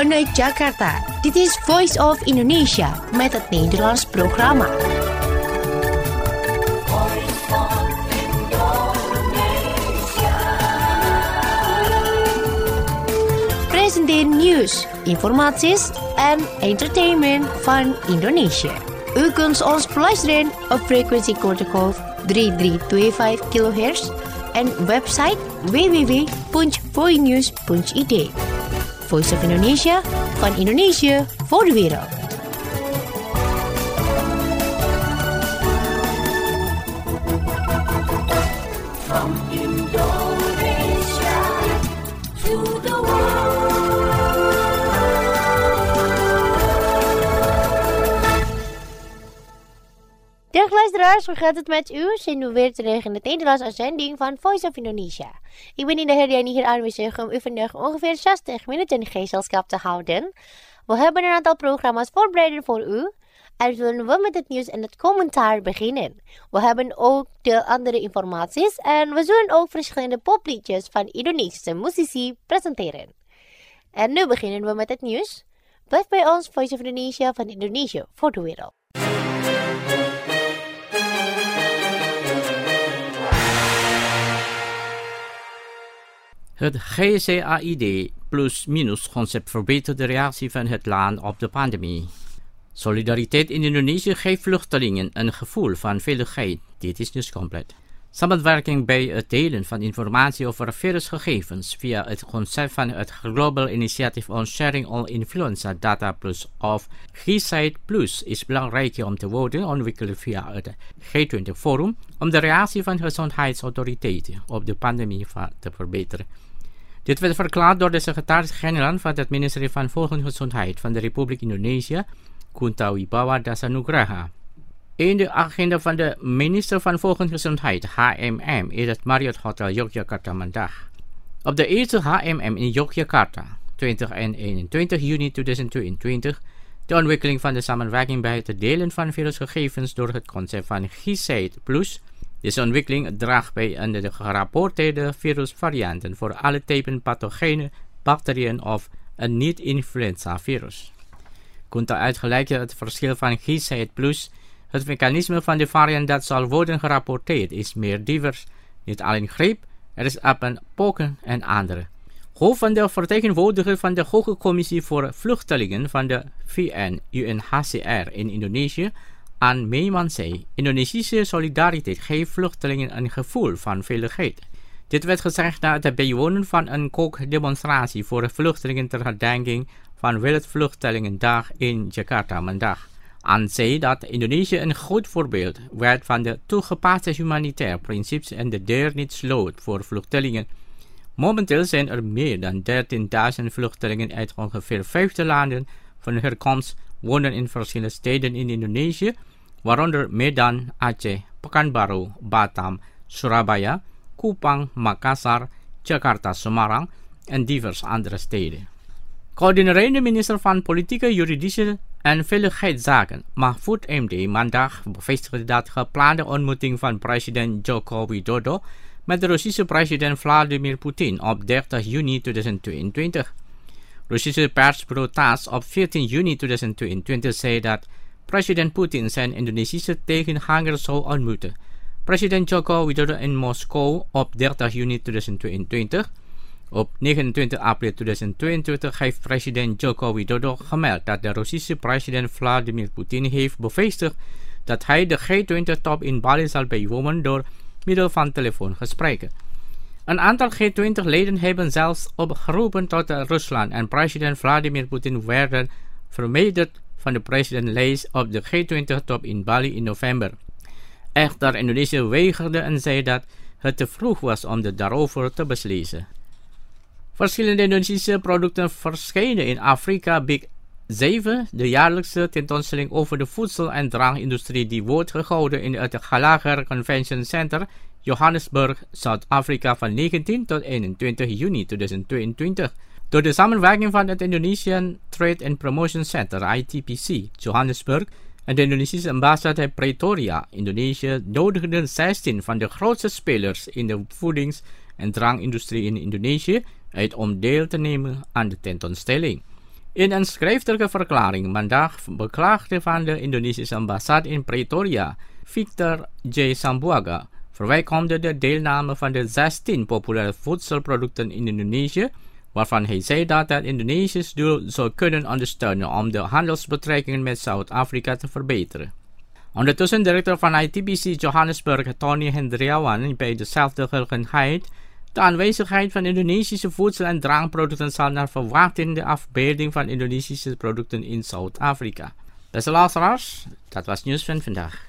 Vanuit Jakarta, dit is Voice of Indonesia met het Nederlands programma. Presenteer nieuws, informaties en entertainment van Indonesië. U kunt ons beluisteren op frequentie kortgolf 3325 kHz en website www.voinews.id. Voice of Indonesia, van Indonesië voor de wereld. From Indonesia to the world. Dag luisteraars, hoe gaat het met u? Zijn we weer terug in de Nederlandse uitzending van Voice of Indonesia. Ik ben in de herdenking hier aanwezig om u vandaag ongeveer 60 minuten gezelschap te houden. We hebben een aantal programma's voorbereid voor u. En zullen we met het nieuws en het commentaar beginnen. We hebben ook de andere informaties en we zullen ook verschillende popliedjes van Indonesische muzici presenteren. En nu beginnen we met het nieuws. Blijf bij ons, Voice of Indonesia van Indonesië voor de wereld. Het GCAID plus-minus concept verbetert de reactie van het land op de pandemie. Solidariteit in Indonesië geeft vluchtelingen een gevoel van veiligheid. Dit is dus compleet. Samenwerking bij het delen van informatie over virusgegevens via het concept van het Global Initiative on Sharing All Influenza Data Plus of GSAID Plus is belangrijk om te worden ontwikkeld via het G20 Forum om de reactie van gezondheidsautoriteiten op de pandemie te verbeteren. Dit werd verklaard door de secretaris-generaal van het ministerie van Volksgezondheid van de Republiek Indonesië, Kunta Wibawa Dasanugraha. In de agenda van de minister van Volksgezondheid, HMM, is het Marriott Hotel Yogyakarta vandaag. Op de eerste HMM in Yogyakarta, 20 en 21 juni 2022, de ontwikkeling van de samenwerking bij het delen van virusgegevens door het concept van GSAID Plus. Deze ontwikkeling draagt bij aan de gerapporteerde virusvarianten voor alle typen pathogene bacteriën of een niet-influenza-virus. Kunta uitgelijkt het verschil van GSAID Plus. Het mechanisme van de variant dat zal worden gerapporteerd is meer divers, niet alleen griep, er is apen, pokken en andere. Hoofd van de vertegenwoordiger van de Hoge Commissie voor Vluchtelingen van de VN UNHCR in Indonesië, An Meiman zei, Indonesische solidariteit geeft vluchtelingen een gevoel van veiligheid. Dit werd gezegd na het bijwonen van een kookdemonstratie voor vluchtelingen ter herdenking van Wereldvluchtelingendag in Jakarta vandaag. An zei dat Indonesië een goed voorbeeld werd van de toegepaste humanitaire principes en de deur niet sloot voor vluchtelingen. Momenteel zijn er meer dan 13.000 vluchtelingen uit ongeveer 50 landen van herkomst wonen in verschillende steden in Indonesië, waaronder Medan, Aceh, Pekanbaru, Batam, Surabaya, Kupang, Makassar, Jakarta, Semarang en diverse andere steden. Coördinerende minister van Politieke, Juridische en Veiligheidszaken, Mahfud MD, maandag bevestigde dat geplande ontmoeting van president Joko Widodo met de Russische president Vladimir Poetin op 30 juni 2022. Russische persbureau TASS op 14 juni 2022 zei dat president Poetin zijn Indonesische tegenhanger zou ontmoeten. President Joko Widodo in Moskou op 30 juni 2022. Op 29 april 2022 heeft president Joko Widodo gemeld dat de Russische president Vladimir Poetin heeft bevestigd dat hij de G20-top in Bali zal bijwonen door middel van telefoongesprekken. Een aantal G20-leden hebben zelfs opgeroepen tot Rusland en president Vladimir Poetin werden verwijderd van de presidentlijst op de G20-top in Bali in november. Echter, Indonesië weigerde en zei dat het te vroeg was om daarover te beslissen. Verschillende Indonesische producten verschenen in Afrika Big 7, de jaarlijkse tentoonstelling over de voedsel- en drankindustrie die wordt gehouden in het Gallagher Convention Center, Johannesburg, Zuid-Afrika van 19 tot 21 juni 2022. Door de samenwerking van het Indonesian Trade and Promotion Center, ITPC, Johannesburg en de Indonesische ambassade Pretoria, Indonesië, nodigden 16 van de grootste spelers in de voedings- en drankindustrie in Indonesië uit om deel te nemen aan de tentoonstelling. In een schriftelijke verklaring maandag beklaagde van de Indonesische ambassade in Pretoria, Victor J. Sambuaga, verwelkomde de deelname van de 16 populaire voedselproducten in Indonesië, waarvan hij zei dat het Indonesisch doel zou kunnen ondersteunen om de handelsbetrekkingen met Zuid-Afrika te verbeteren. Ondertussen directeur van ITBC Johannesburg, Tony Hendriawan, bij dezelfde gelegenheid: de aanwezigheid van Indonesische voedsel- en drankproducten zal naar verwachting de afbeelding van Indonesische producten in Zuid-Afrika. Beste luisteraars, dat was nieuws van vandaag.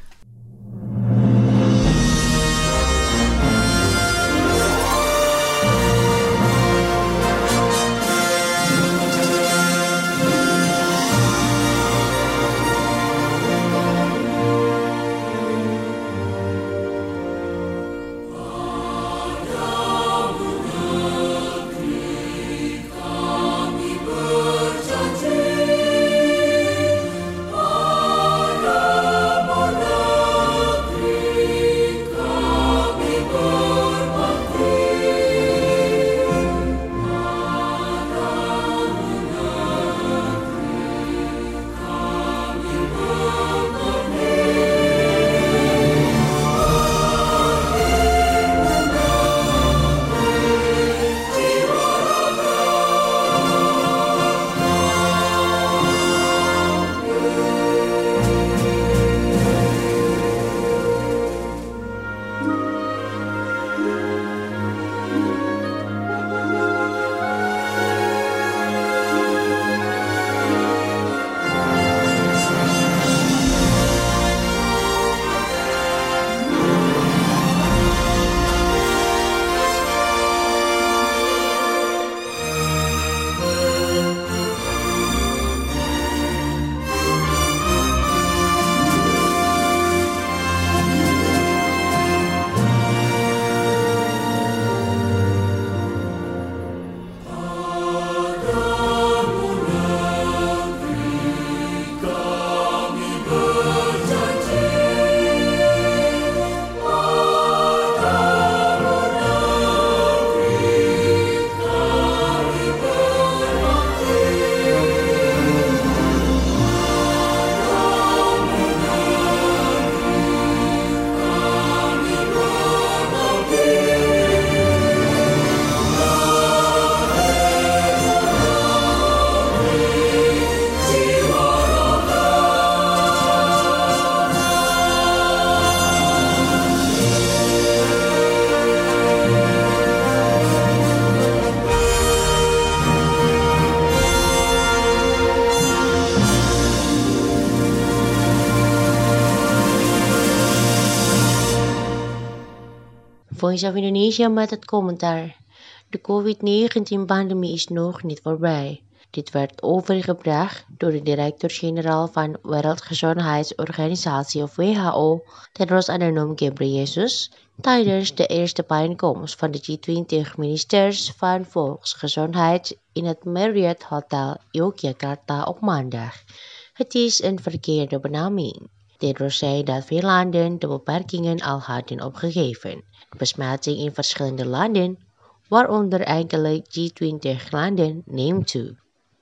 Voice of Indonesia met het commentaar. De COVID-19-pandemie is nog niet voorbij. Dit werd overgebracht door de directeur-generaal van Wereldgezondheidsorganisatie of WHO, Tedros Adhanom Ghebreyesus, tijdens de eerste bijeenkomst van de G20-ministers van Volksgezondheid in het Marriott Hotel Yogyakarta op maandag. Het is een verkeerde benaming. Tedros zei dat veel landen de beperkingen al hadden opgegeven. De besmetting in verschillende landen, waaronder enkele G20-landen, neemt toe.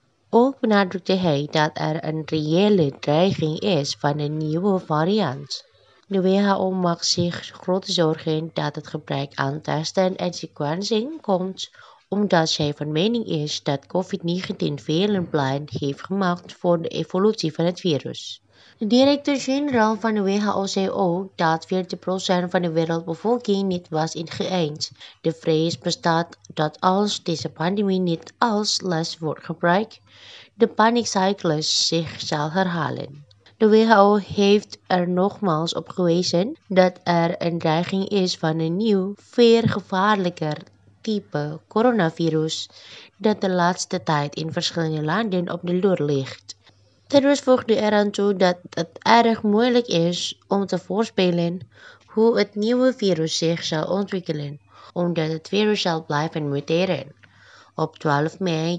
Ook benadrukte hij dat er een reële dreiging is van een nieuwe variant. De WHO maakt zich grote zorgen dat het gebrek aan testen en sequencing komt, omdat zij van mening is dat COVID-19 veel een plan heeft gemaakt voor de evolutie van het virus. De directeur-generaal van de WHO zei ook dat 40% van de wereldbevolking niet was ingeënt. De vrees bestaat dat als deze pandemie niet als les wordt gebruikt, de paniekcyclus zich zal herhalen. De WHO heeft er nogmaals op gewezen dat er een dreiging is van een nieuw, veel gevaarlijker type coronavirus dat de laatste tijd in verschillende landen op de loer ligt. Tedros voegde eraan toe dat het erg moeilijk is om te voorspellen hoe het nieuwe virus zich zal ontwikkelen, omdat het virus zal blijven muteren. Op 12 mei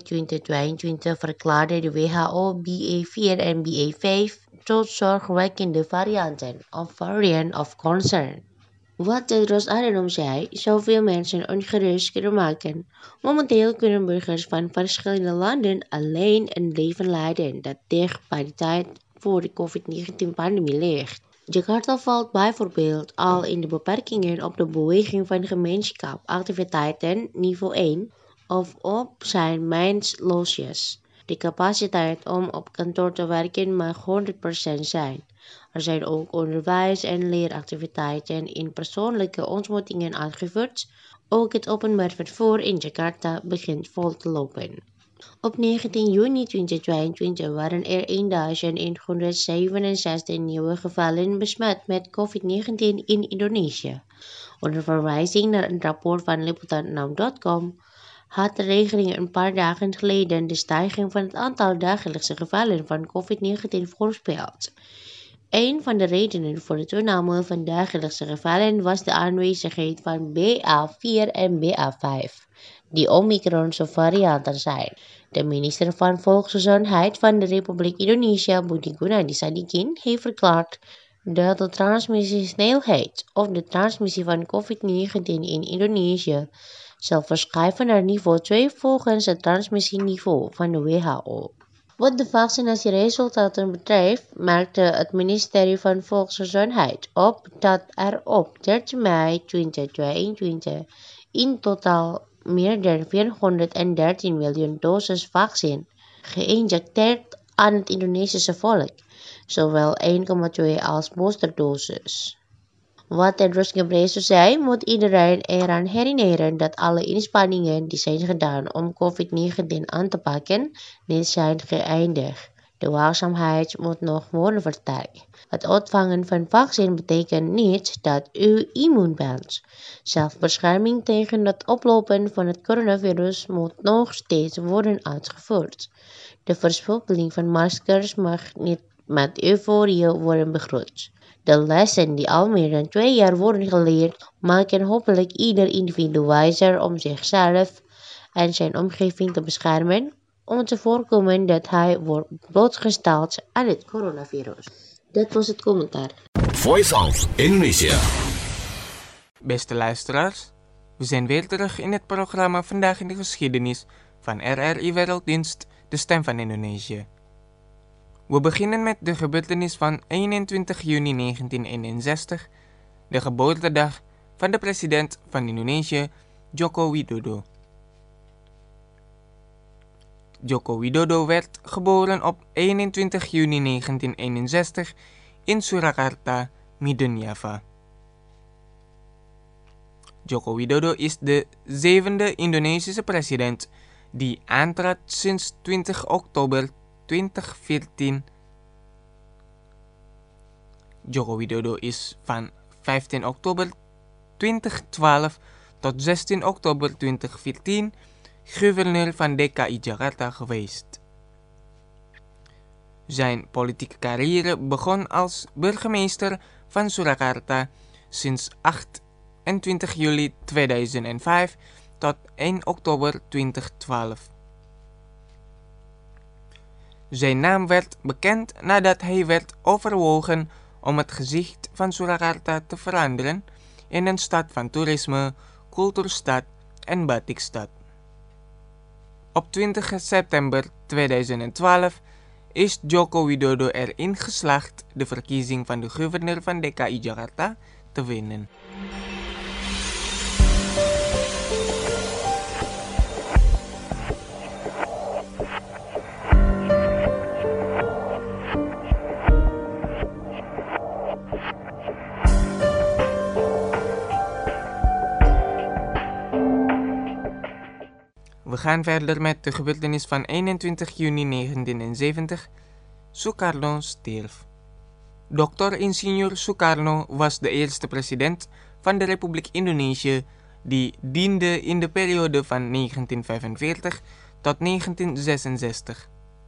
2022 verklaarde de WHO BA4 en BA5 tot zorgwekkende varianten of variant of concern. Wat Tedros Adhanom zei, zou veel mensen ongerust kunnen maken. Momenteel kunnen burgers van verschillende landen alleen een leven leiden dat dicht bij de tijd voor de COVID-19-pandemie ligt. Jakarta valt bijvoorbeeld al in de beperkingen op de beweging van gemeenschapsactiviteiten niveau 1 of op zijn minst losjes. De capaciteit om op kantoor te werken mag 100% zijn. Er zijn ook onderwijs- en leeractiviteiten in persoonlijke ontmoetingen uitgevoerd. Ook het openbaar vervoer in Jakarta begint vol te lopen. Op 19 juni 2022 waren er 1167 nieuwe gevallen besmet met COVID-19 in Indonesië. Onder verwijzing naar een rapport van Liputan6.com had de regering een paar dagen geleden de stijging van het aantal dagelijkse gevallen van COVID-19 voorspeld. Een van de redenen voor de toename van dagelijkse gevallen was de aanwezigheid van BA4 en BA5, die Omicronse varianten zijn. De minister van Volksgezondheid van de Republiek Indonesië, Budi Gunadi Sadikin, heeft verklaard dat de transmissiesnelheid of de transmissie van COVID-19 in Indonesië zal verschuiven naar niveau 2 volgens het transmissieniveau van de WHO. Wat de vaccinatieresultaten betreft, merkte het ministerie van Volksgezondheid op dat er op 13 mei 2022 in totaal meer dan 413 miljoen doses vaccin geïnjecteerd aan het Indonesische volk, zowel 1,2 als boosterdoses. Wat Tedros Ghebreyesus zei, moet iedereen eraan herinneren dat alle inspanningen die zijn gedaan om COVID-19 aan te pakken, niet zijn geëindigd. De waakzaamheid moet nog worden versterkt. Het ontvangen van vaccin betekent niet dat u immuun bent. Zelfbescherming tegen het oplopen van het coronavirus moet nog steeds worden uitgevoerd. De verspilling van maskers mag niet met euforie worden begroet. De lessen die al meer dan 2 jaar worden geleerd, maken hopelijk ieder individu wijzer om zichzelf en zijn omgeving te beschermen, om te voorkomen dat hij wordt blootgesteld aan het coronavirus. Dat was het commentaar. Voice of Indonesia. Beste luisteraars, we zijn weer terug in het programma Vandaag in de Geschiedenis van RRI Werelddienst, de Stem van Indonesië. We beginnen met de gebeurtenis van 21 juni 1961, de geboortedag van de president van Indonesië, Joko Widodo. Joko Widodo werd geboren op 21 juni 1961 in Surakarta, Midden-Java. Joko Widodo is de 7e Indonesische president die aantrad sinds 20 oktober 2014. Joko Widodo is van 15 oktober 2012 tot 16 oktober 2014 gouverneur van DKI Jakarta geweest. Zijn politieke carrière begon als burgemeester van Surakarta sinds 28 juli 2005 tot 1 oktober 2012. Zijn naam werd bekend nadat hij werd overwogen om het gezicht van Surakarta te veranderen in een stad van toerisme, cultuurstad en batikstad. Op 20 september 2012 is Joko Widodo erin geslaagd de verkiezing van de gouverneur van DKI Jakarta te winnen. We gaan verder met de gebeurtenis van 21 juni 1970. Sukarno stierf. Dr.Ingenieur Sukarno was de eerste president van de Republiek Indonesië die diende in de periode van 1945 tot 1966.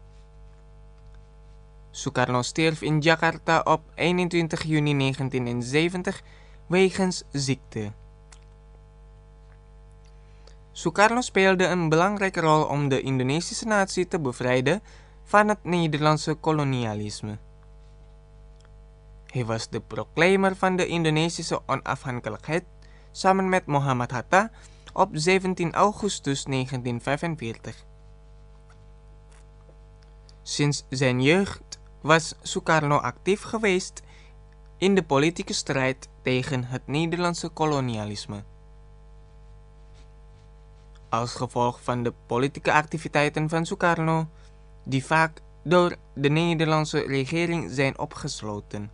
Sukarno stierf in Jakarta op 21 juni 1970 wegens ziekte. Sukarno speelde een belangrijke rol om de Indonesische natie te bevrijden van het Nederlandse kolonialisme. Hij was de proclaimer van de Indonesische onafhankelijkheid samen met Muhammad Hatta op 17 augustus 1945. Sinds zijn jeugd was Sukarno actief geweest in de politieke strijd tegen het Nederlandse kolonialisme. Als gevolg van de politieke activiteiten van Sukarno, die vaak door de Nederlandse regering zijn opgesloten.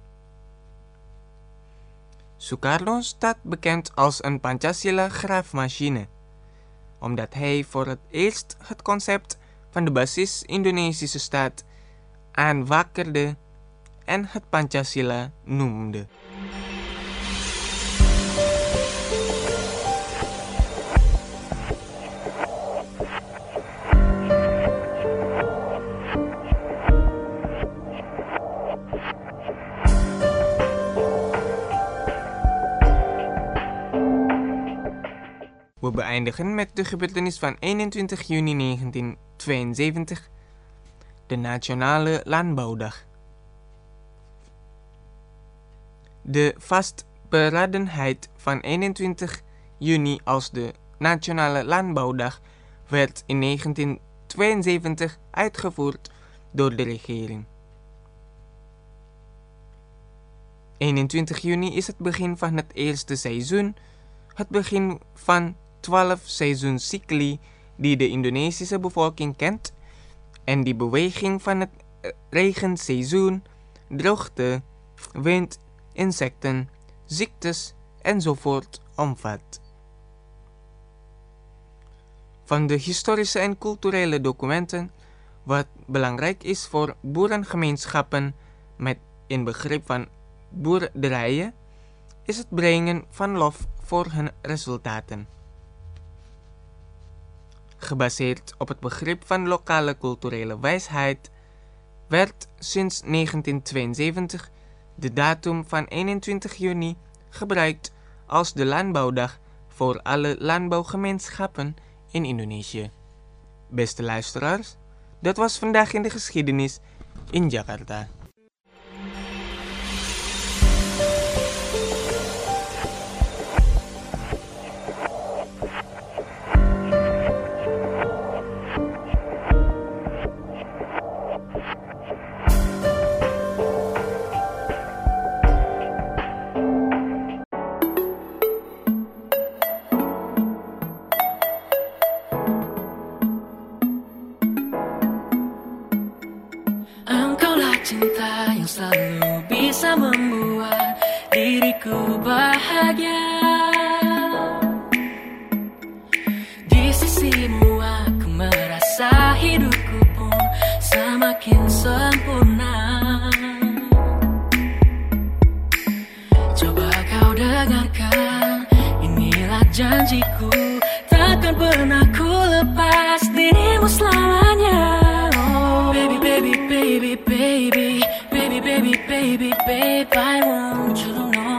Sukarno staat bekend als een Pancasila-graafmachine, omdat hij voor het eerst het concept van de basis-Indonesische staat aanwakkerde en het Pancasila noemde. We beëindigen met de gebeurtenis van 21 juni 1972, de Nationale Landbouwdag. De vastberadenheid van 21 juni als de Nationale Landbouwdag werd in 1972 uitgevoerd door de regering. 21 juni is het begin van het eerste seizoen, het begin van 12 seizoenscycli die de Indonesische bevolking kent en die beweging van het regenseizoen, droogte, wind, insecten, ziektes enzovoort omvat. Van de historische en culturele documenten, wat belangrijk is voor boerengemeenschappen met een begrip van boerderijen, is het brengen van lof voor hun resultaten. Gebaseerd op het begrip van lokale culturele wijsheid, werd sinds 1972 de datum van 21 juni gebruikt als de landbouwdag voor alle landbouwgemeenschappen in Indonesië. Beste luisteraars, dat was vandaag in de geschiedenis in Jakarta. Cinta yang selalu bisa membuat diriku bahagia. Di sisimu aku merasa hidupku pun semakin sempurna. Coba kau dengarkan, inilah janjiku, takkan pernah ku lepas dirimu selamanya. Baby, baby, baby, baby, baby, baby, baby, baby, I want you to know.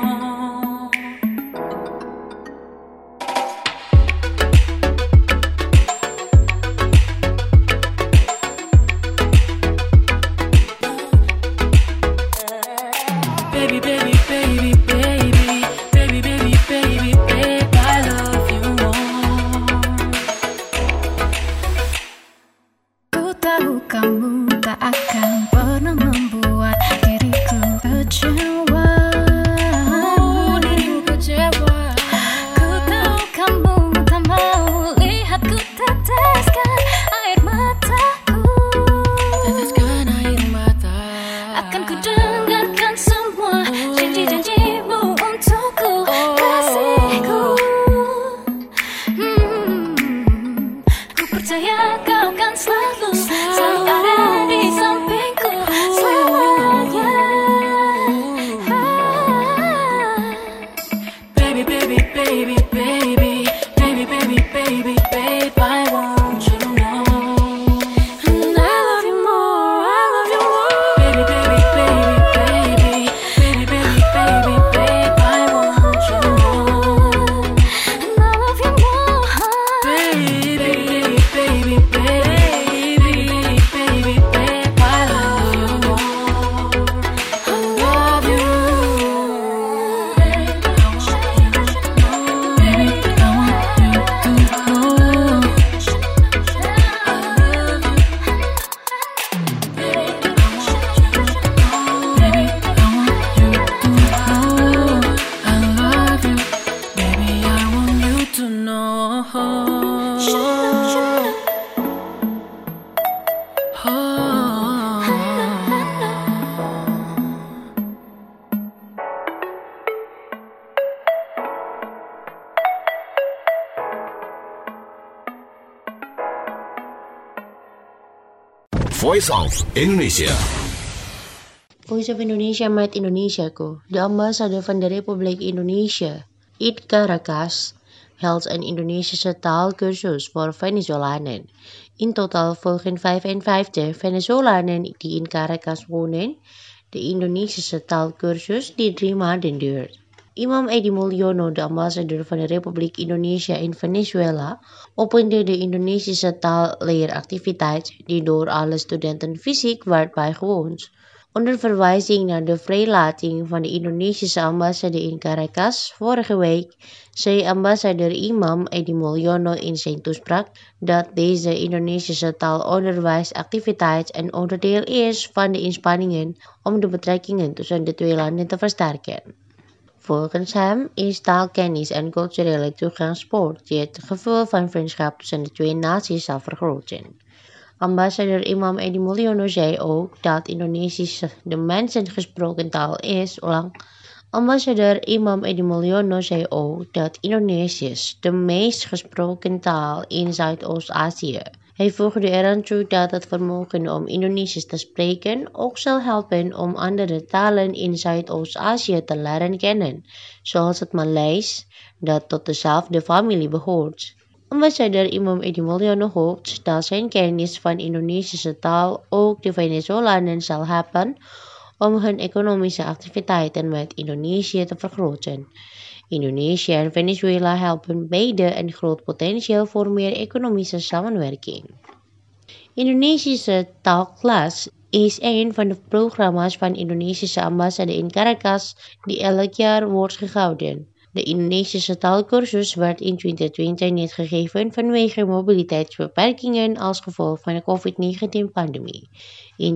Baby, baby, baby, baby, baby, baby, baby, baby, I love you more. Ku tahu kamu tak akan pernah membuat diriku kecewa. Voice of Indonesia. Voice of Indonesia met Indonesiaku. De ambassadeur van de Republiek Indonesië, in Caracas, hield een Indonesische taalkursus voor Venezolanen. In totaal volgen 55 Venezolanen die in Caracas wonen de Indonesische taalkursus die 3 maanden duurt. Imam Edi Mulyono, de ambassadeur van de Republiek Indonesië in Venezuela, opende de Indonesische taalleeractiviteit die door alle studenten fysiek werd bijgewoond. Onder verwijzing naar de vrijlating van de Indonesische ambassade in Caracas vorige week, zei ambassadeur Imam Edi Mulyono in zijn toespraak dat deze Indonesische taalonderwijsactiviteit een onderdeel is van de inspanningen om de betrekkingen tussen de twee landen te versterken. Volgens hem is taalkennis en culturele toegangspoort die het gevoel van vriendschap tussen de twee naties zal vergroten. Ambassadeur Imam Edi Mulyono zei ook dat Indonesisch de mensen gesproken taal is. Ambassadeur Imam Edi Mulyono zei ook dat Indonesisch de meest gesproken taal in Zuidoost-Azië. Hij voegde eraan toe dat het vermogen om Indonesisch te spreken ook zal helpen om andere talen in Zuidoost-Azië te leren kennen, zoals het Maleis, dat tot dezelfde familie behoort. Ambassadeur Imam Edi Mulyono hoopt dat zijn kennis van Indonesische taal ook de Venezolanen zal helpen om hun economische activiteiten met Indonesië te vergroten. Indonesië en Venezuela helpen beide een groot potentieel voor meer economische samenwerking. Indonesische taalklas is een van de programma's van de Indonesische ambassade in Caracas die elk jaar wordt gehouden. De Indonesische taalkursus werd in 2020 niet gegeven vanwege mobiliteitsbeperkingen als gevolg van de COVID-19-pandemie. In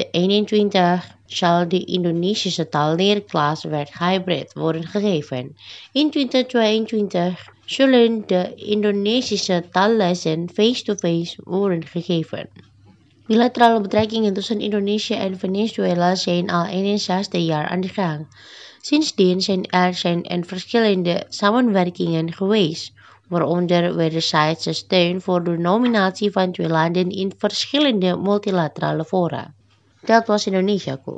2021 zal de Indonesische taalleerklas werd hybrid worden gegeven. In 2022 zullen de Indonesische taallessen face-to-face worden gegeven. Bilaterale betrekkingen tussen Indonesië en Venezuela zijn al 61 jaar aan de gang. Sindsdien zijn er verschillende samenwerkingen geweest, waaronder wederzijdse steun voor de nominatie van twee landen in verschillende multilaterale fora. Dat was Indonesiaku.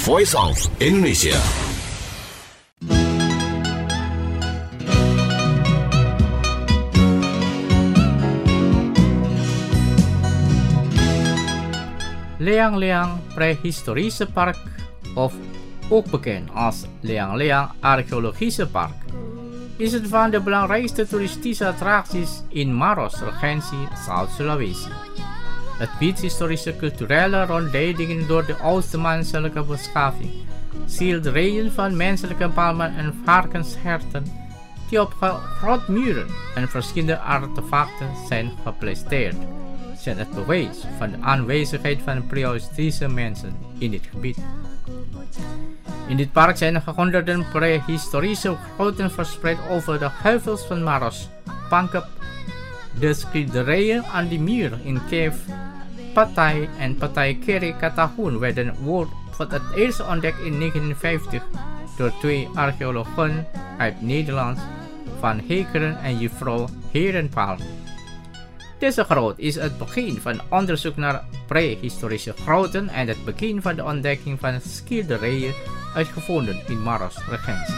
Voice of Indonesia. Leang Leang Prehistorische Park, of ook bekend als Leang Leang Archeologische Park, is het van de belangrijkste toeristische attracties in Maros, regentie Zuid-Sulawesi. Het biedt historische culturele rondleidingen door de oudste menselijke beschaving, schilderijen van menselijke palmen en varkensherten die op grotmuren en verschillende artefacten zijn geplaceerd, zijn het bewijs van de aanwezigheid van prehistorische mensen in dit gebied. In dit park zijn honderden prehistorische grotten verspreid over de heuvels van Maros, Pangkep. De schilderijen aan de muur in Cave Pattaya en Pattaya Kiri Katahun werden voor het eerst ontdekt in 1950 door twee archeologen uit Nederland, Van Hekeren en juffrouw Herenpaal. Deze grot is het begin van onderzoek naar prehistorische grotten en het begin van de ontdekking van schilderijen uitgevonden in Maros, regentie.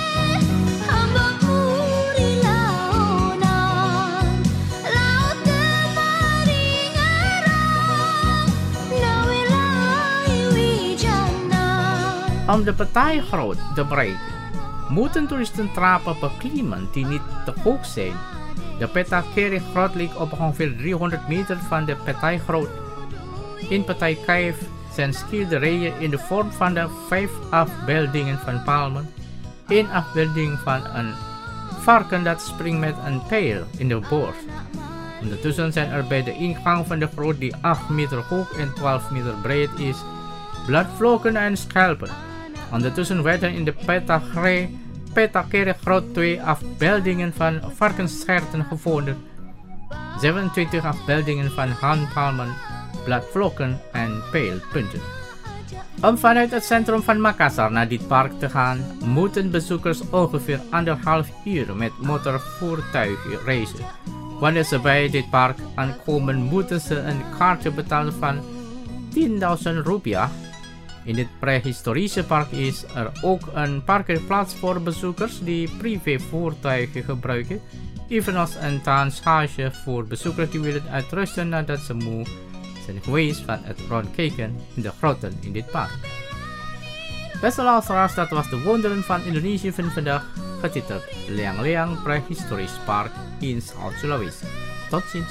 Om de Pattaya-grot te bereiken, moeten toeristen trappen beklimmen die niet te hoog zijn. De Pattaya Kiri-grot ligt op ongeveer 300 meter van de Pattaya-grot. In Pattaya Cave zijn schilderijen in de vorm van de 5 afbeeldingen van palmen, 1 afbeelding van een varken dat springt met een pijl in de borst. Ondertussen zijn er bij de ingang van de grot, die 8 meter hoog en 12 meter breed is, bladvlokken en schelpen. Ondertussen werden in de Pattaya Kiri-grot 2 afbeeldingen van varkensherten gevonden, 27 afbeeldingen van handpalmen, bladvlokken en pijlpunten. Om vanuit het centrum van Makassar naar dit park te gaan, moeten bezoekers ongeveer 1,5 uur met motorvoertuigen reizen. Wanneer ze bij dit park aankomen, moeten ze een kaartje betalen van 10.000 rupiah. In dit prehistorische park is er ook een parkeerplaats voor bezoekers die privévoertuigen gebruiken, evenals een tuinstage voor bezoekers die willen uitrusten nadat ze moe zijn geweest van het rondkijken in de grotten in dit park. Beste luisteraars, dat was de wonderen van Indonesië van vandaag, getiteld Leang Leang Prehistorisch Park in Zuid-Sulawesi. Tot ziens.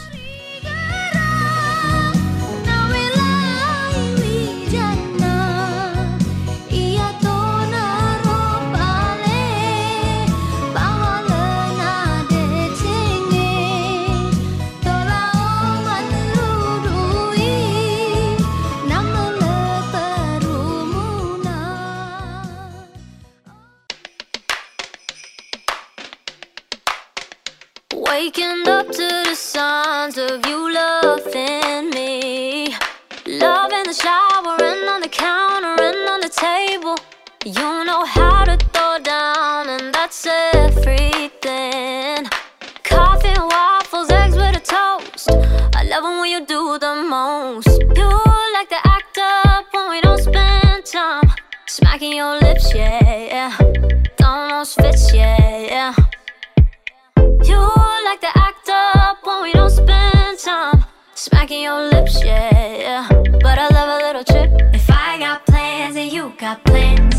Waking up to the sounds of you loving me. Love in the shower and on the counter and on the table. You know how to throw down and that's everything. Coffee and waffles, eggs with a toast. I love it when you do the most. You like to act up when we don't spend time. Smacking your lips, yeah. Almost fits, yeah. You like to act up when we don't spend time. Smacking your lips, yeah. But I love a little trip. If I got plans and you got plans.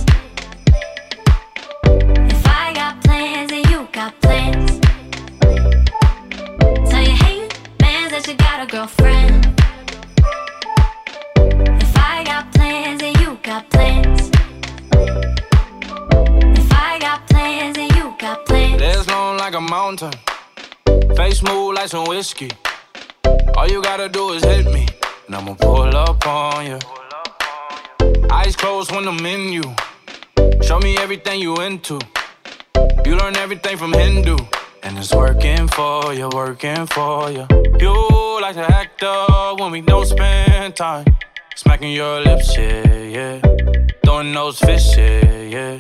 If I got plans and you got plans. Tell your hate fans that you got a girlfriend. If I got plans and you got plans. If I got plans and you got plans. Legs long like a mountain, face smooth like some whiskey. All you gotta do is hit me, and I'ma pull up on you. Eyes closed when I'm in you. Show me everything you into. You learn everything from Hindu, and it's working for you, working for you. You like to act up when we don't spend time. Smacking your lips, yeah, yeah. Throwing those fish, yeah, yeah.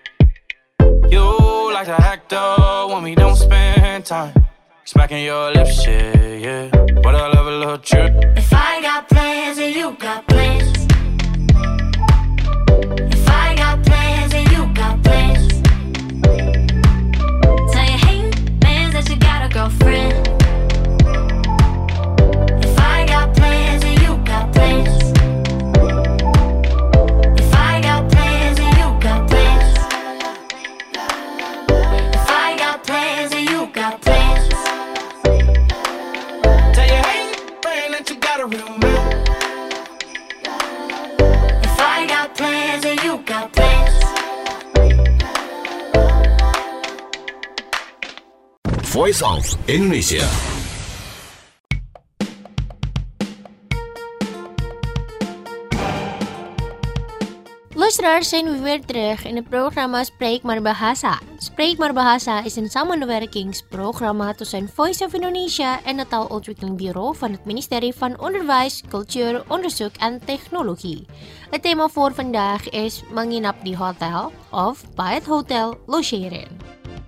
You like to act up when we don't spend time. Smacking your lips, yeah, yeah. But I love a little trip. If I got plans and you got plans. Voice of Indonesia. Luisteraars, zijn we weer terug in het programma Spreek maar Bahasa. Spreek maar Bahasa is een samenwerkingsprogramma tussen Voice of Indonesia en het Taalontwikkelingbureau van het ministerie van Onderwijs, Cultuur, Onderzoek en Technologie. Het thema voor vandaag is menginap di hotel of bij het hotel logeren.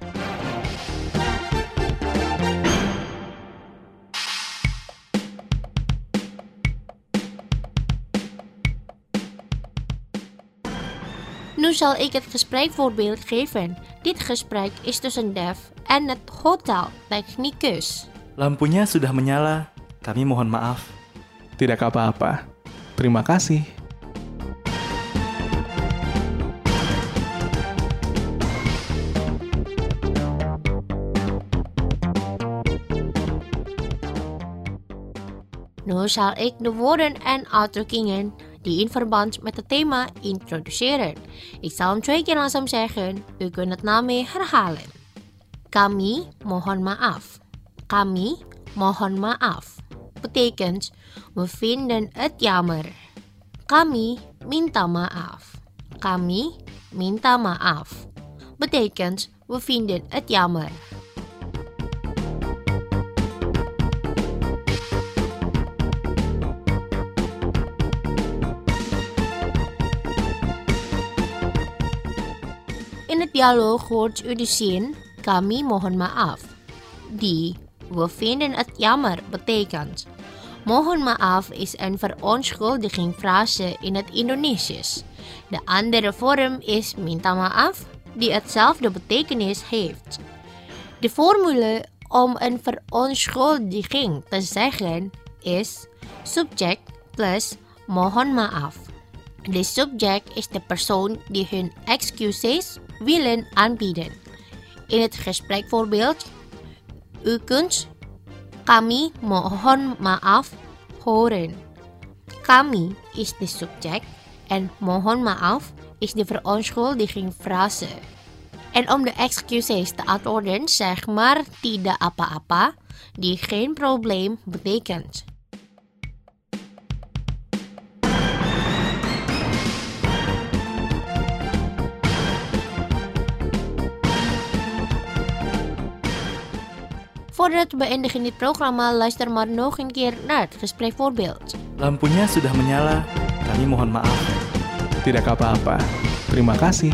Nu zal ik het gesprekvoorbeeld geven. Dit gesprek is tussen Dev en het hoteltechnicus. Lampunya sudah menyala, kami mohon maaf. Tidak apa-apa. Terima kasih. Nu zal ik de woorden en uitdrukkingen die in verband met het thema introduceren. Ik zal hem 2 keer langzaam zeggen. U kunt het na mij herhalen. Kami mohon maaf. Kami mohon maaf. Betekent, we vinden het jammer. Kami minta maaf. Kami minta maaf. Betekent, we vinden het jammer. In het dialoog hoort u de zin, kami mohon maaf. Die, we vinden het jammer, betekent. Mohon maaf is een verontschuldigingfrase in het Indonesisch. De andere vorm is minta maaf, die hetzelfde betekenis heeft. De formule om een verontschuldiging te zeggen is subject plus mohon maaf. De subject is de persoon die hun excuses willen aanbieden. In het gesprekvoorbeeld, u kunt kami mohon maaf horen. Kami is de subject en mohon maaf is de verontschuldigingfrase. En om de excuses te antwoorden, zeg maar tidak apa-apa, die geen probleem betekent. Voordat we beëindigen dit programma, luister maar nog een keer naar het gesprekvoorbeeld. Lampunya sudah menyala, kami mohon maaf. Tidak apa-apa. Terima kasih.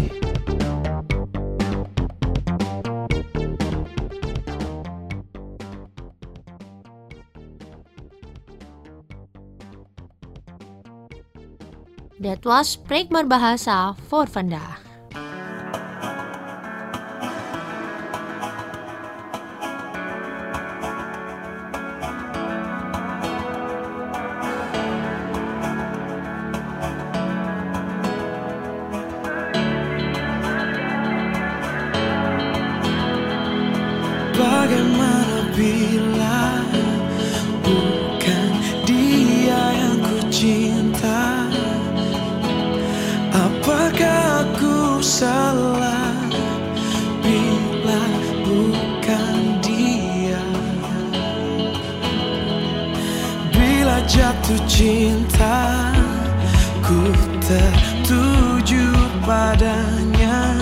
Dat was Spreek maar Bahasa voor vandaag. Bagaimana bila bukan dia yang ku cinta? Apakah aku salah bila bukan dia? Bila jatuh cinta, ku tertuju padanya.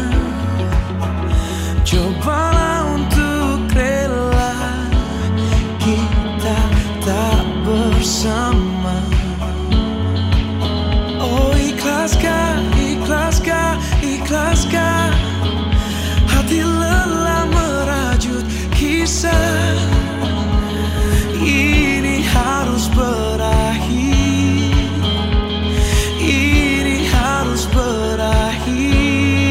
Cobalah untuk rela, kita tak bersama. Oh ikhlaskah, ikhlaskah, ikhlaskah, hati lelah merajut kisah ini harus berakhir. Ini harus berakhir.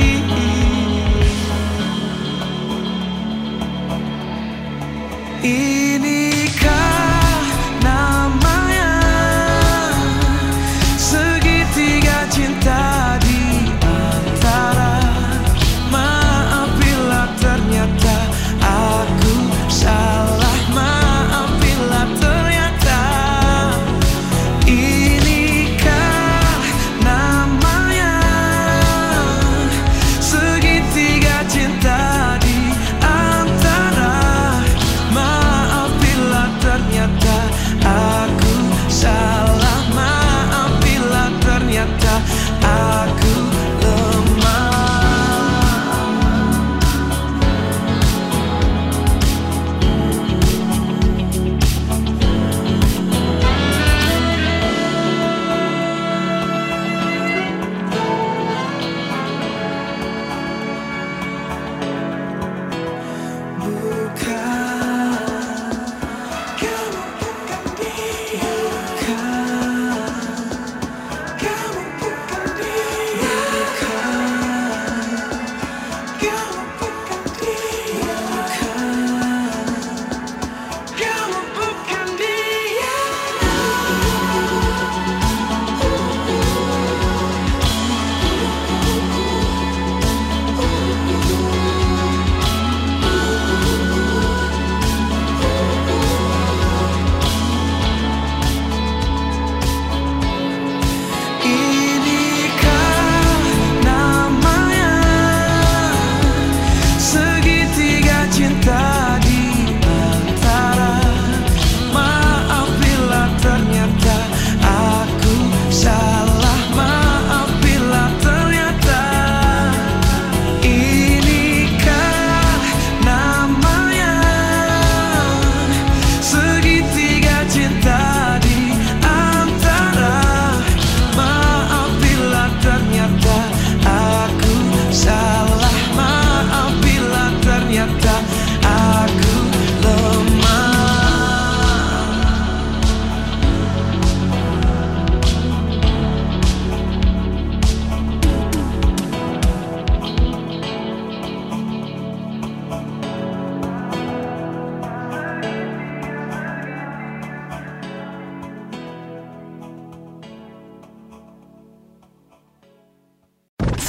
Inikah namanya segitiga cinta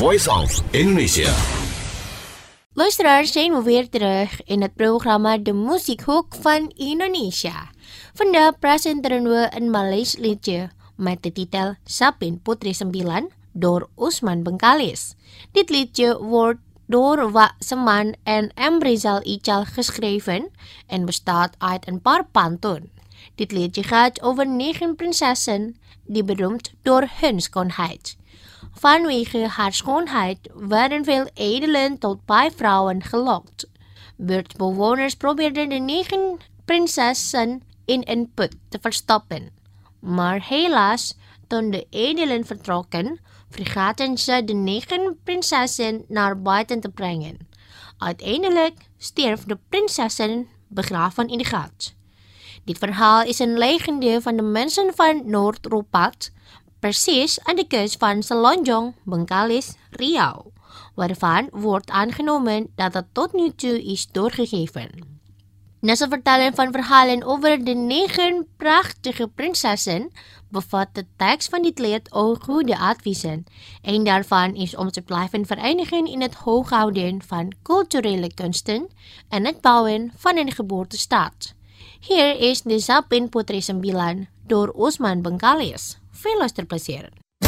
Voice of Indonesia. Luisteraars, zijn we weer terug in het programma De Muziekhoek van Indonesia. Vandaag presenteren we een Maleis liedje met de titel Sapin Putri Sembilan door Usman Bengkalis. Dit liedje wordt door Wak Seman en M. Rizal Ical geschreven en bestaat uit een paar pantun. Dit liedje gaat over 9 prinsessen die beroemd door hun schoonheid. Vanwege haar schoonheid werden veel edelen tot bijvrouwen gelokt. Buurtbewoners probeerden de 9 prinsessen in een put te verstoppen. Maar helaas, toen de edelen vertrokken, vergaten ze de 9 prinsessen naar buiten te brengen. Uiteindelijk stierf de prinsessen begraven in de gat. Dit verhaal is een legende van de mensen van Noord-Ropat, precies aan de kust van Selonjong, Bengkalis, Riau, waarvan wordt aangenomen dat het tot nu toe is doorgegeven. Na het vertellen van verhalen over de 9 prachtige prinsessen bevat de tekst van dit lied ook goede adviezen. Een daarvan is om te blijven verenigen in het hooghouden van culturele kunsten en het bouwen van een geboortestaat. Hier is de Sapin Putri Sembilan door Usman Bengkalis. Veel luisterplezier.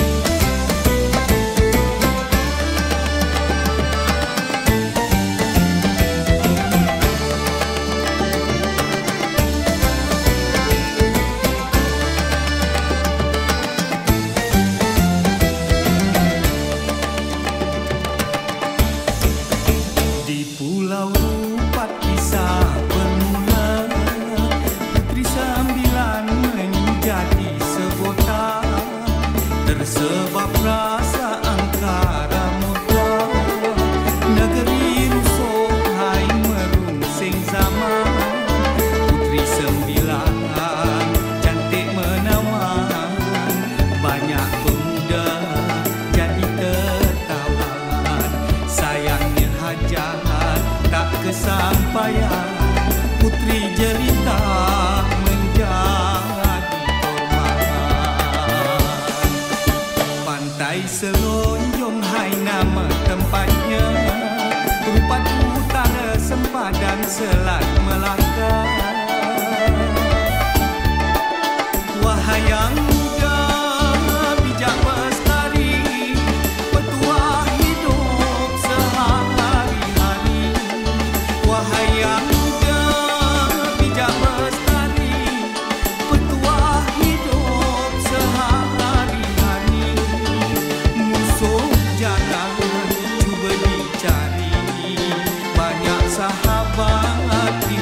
Di Pulau Rupat kisah bermula, Putri Sembilan menjadi sebota, tersebab rasa angkara murka. Negeri rusuh hai merungsing zaman, Putri Sembilan cantik menawan, banyak pemuda jadi tertawan. Sayangnya hajat tak kesampaian, Putri jelita menjadi korban. Pantai Selonjong hai nama tempatnya, Rupat Utara, Sempadan, Selat Melaka. Wahai yang muda bijak bestari, petua hidup sehari-hari. Wahai yang muda bijak bestari, petua hidup sehari-hari. Musuh jangan cuba dicari, banyak sahabat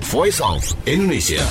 Voice of Indonesia.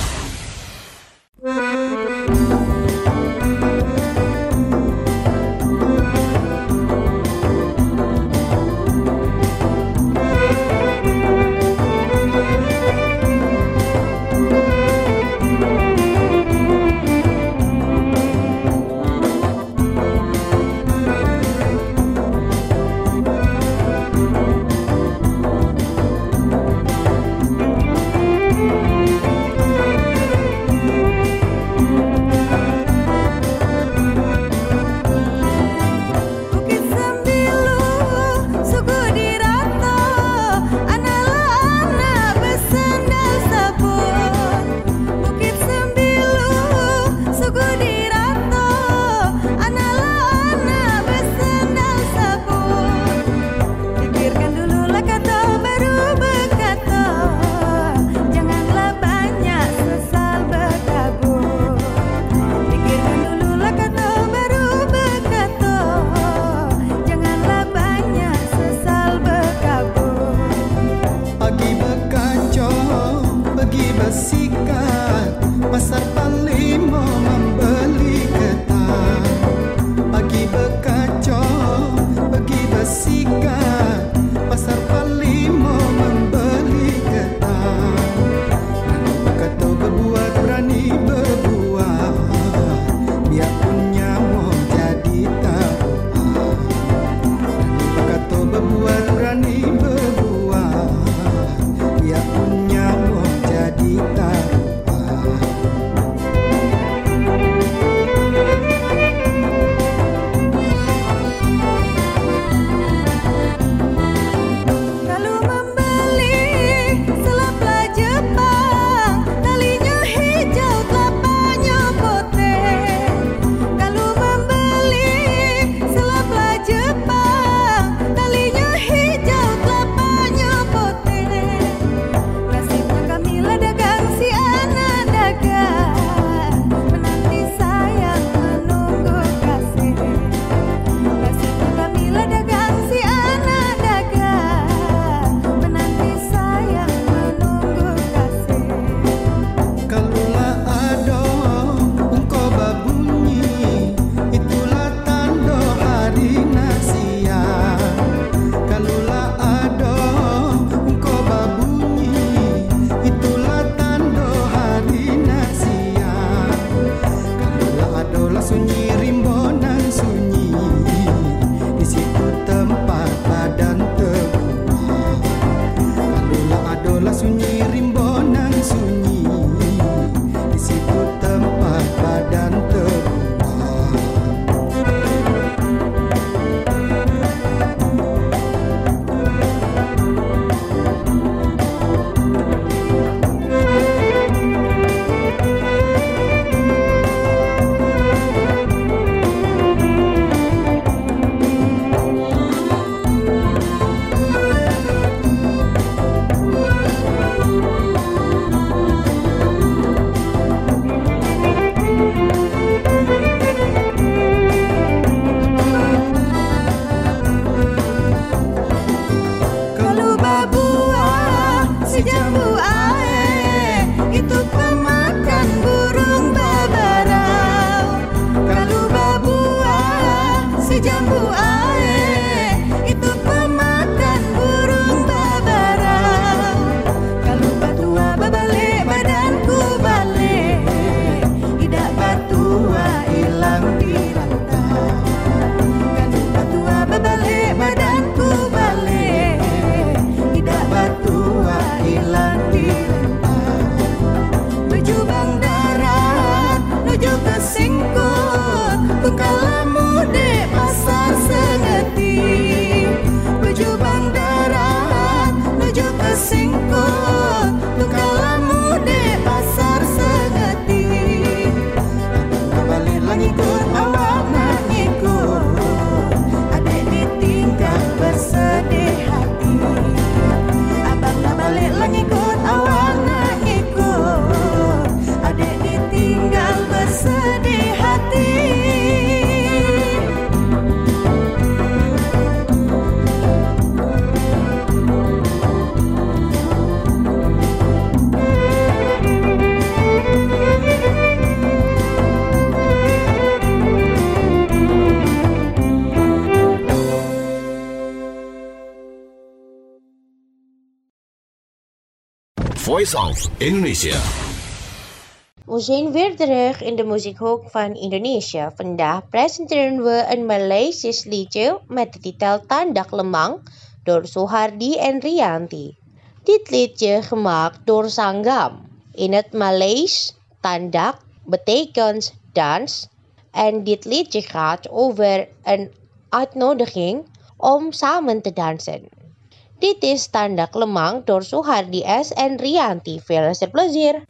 Voice of Indonesia. We zijn weer terug in de muziekhoek van Indonesië. Vandaag presenteren we een Maleisisch liedje met de titel Tandak Lemang door Suhardi en Rianti. Dit liedje gemaakt door Sangam. In het Maleis, tandak betekent dans en dit liedje gaat over een uitnodiging om samen te dansen. Dit is Tandak Lemang door Suhardi S en Rianti. Veel luisterplezier.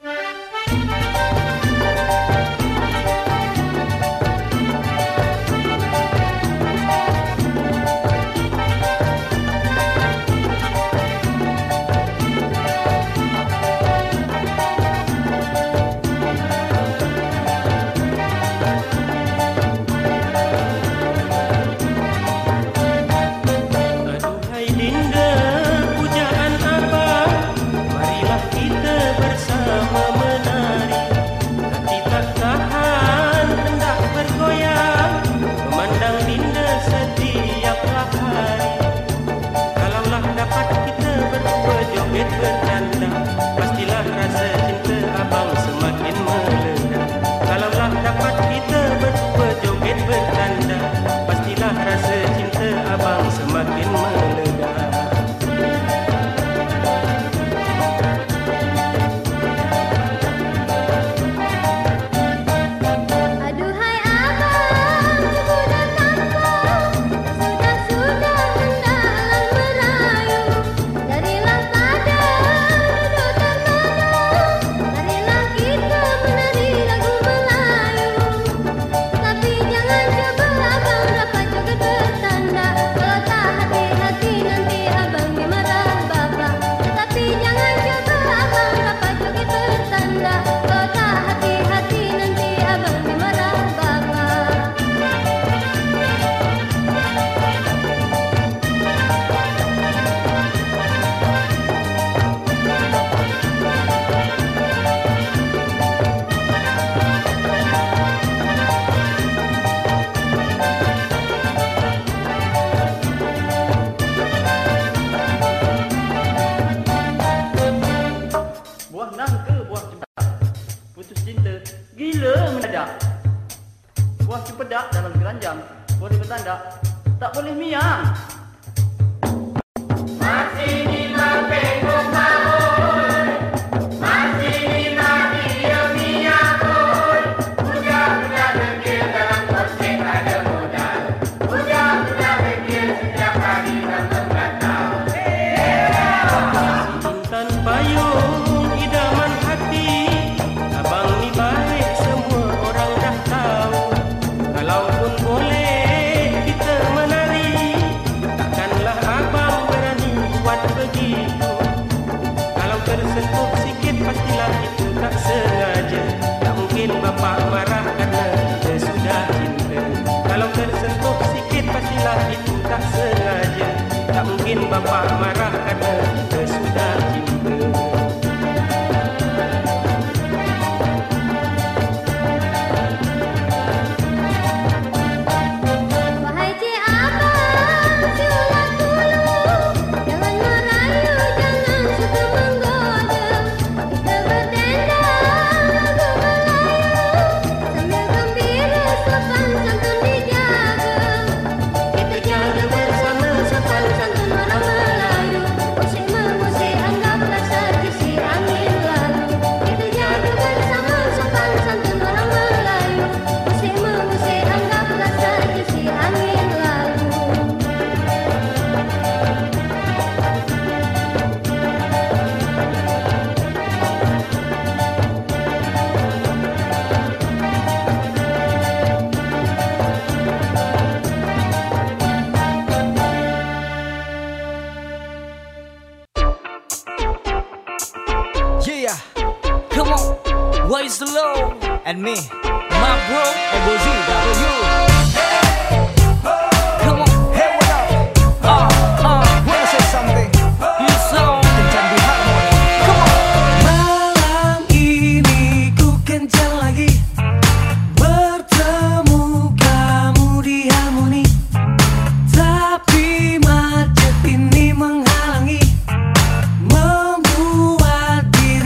Buah cempedak dalam keranjang boleh bertanda tak boleh miang. Masih di mapengok maul, masih di dia miangul. Budak-budak degil dalam kosek ada modal, budak-budak degil setiap hari dalam gatau. Intan payung idaman hati, abang ni baik semua orang dah tahu. Kalaupun boleh kita menari, takkanlah abang berani buat begitu. Kalau tersentuh sikit pastilah itu tak sengaja. Tak mungkin bapak marah kerana kita sudah cinta. Kalau tersentuh sikit pastilah itu tak sengaja. Tak mungkin bapak marah kerana kita sudah cinta. Ways the low and me, my bro, and Bozy W. Come on, hey, what up? Wanna say something? You so kencang di harmoni. Come on. Malam ini ku kencang lagi, bertemu kamu di harmoni. Tapi macet ini menghalangi, membuat diri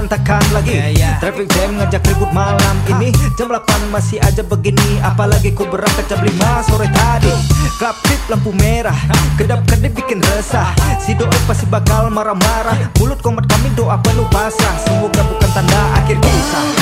berantakan lagi. Traffic jam ngajak ribut malam ini. Jam 8 masih aja begini. Apalagi ku berangkat jam 5 sore tadi. Klap klip lampu merah, kedap-kedip bikin resah. Si doi pasti bakal marah-marah. Mulut komat kami doa penuh pasrah. Semoga bukan tanda akhir kisah.